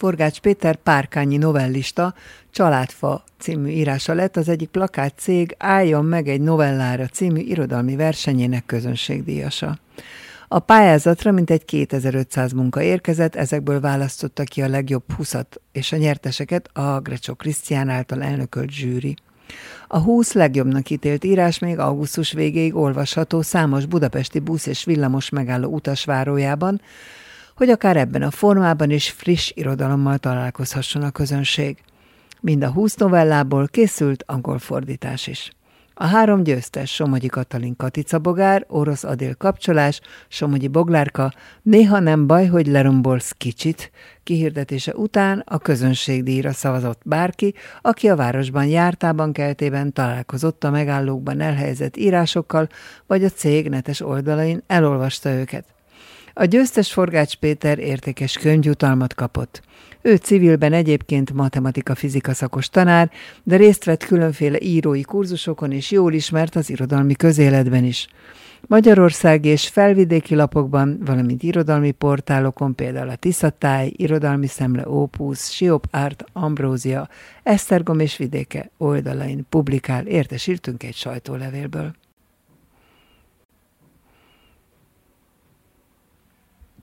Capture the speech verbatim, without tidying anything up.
Forgács Péter párkányi novellista, Családfa című írása lett az egyik plakátcég Álljon meg egy novellára című irodalmi versenyének közönségdíjasa. A pályázatra mintegy kétezer-ötszáz munka érkezett, ezekből választotta ki a legjobb húszat, és a nyerteseket a Grecsó Krisztián által elnökölt zsűri. A húsz legjobbnak ítélt írás még augusztus végéig olvasható számos budapesti busz és villamos megálló utasvárójában, hogy akár ebben a formában is friss irodalommal találkozhasson a közönség. Mind a húsz novellából készült angol fordítás is. A három győztes, Somogyi Katalin Katica bogár, Orosz Adél kapcsolás, Somogyi Boglárka, Néha nem baj, hogy lerombolsz kicsit kihirdetése után a közönségdíjra szavazott bárki, aki a városban jártában keltében találkozott a megállókban elhelyezett írásokkal, vagy a cég netes oldalain elolvasta őket. A győztes Forgács Péter értékes könyvjutalmat kapott. Ő civilben egyébként matematika-fizika szakos tanár, de részt vett különféle írói kurzusokon és jól ismert az irodalmi közéletben is. Magyarországi és felvidéki lapokban, valamint irodalmi portálokon, például a Tiszatáj, Irodalmi Szemle, Opus, Siop Art, Ambrózia, Esztergom és vidéke oldalain publikál, értesültünk egy sajtólevélből.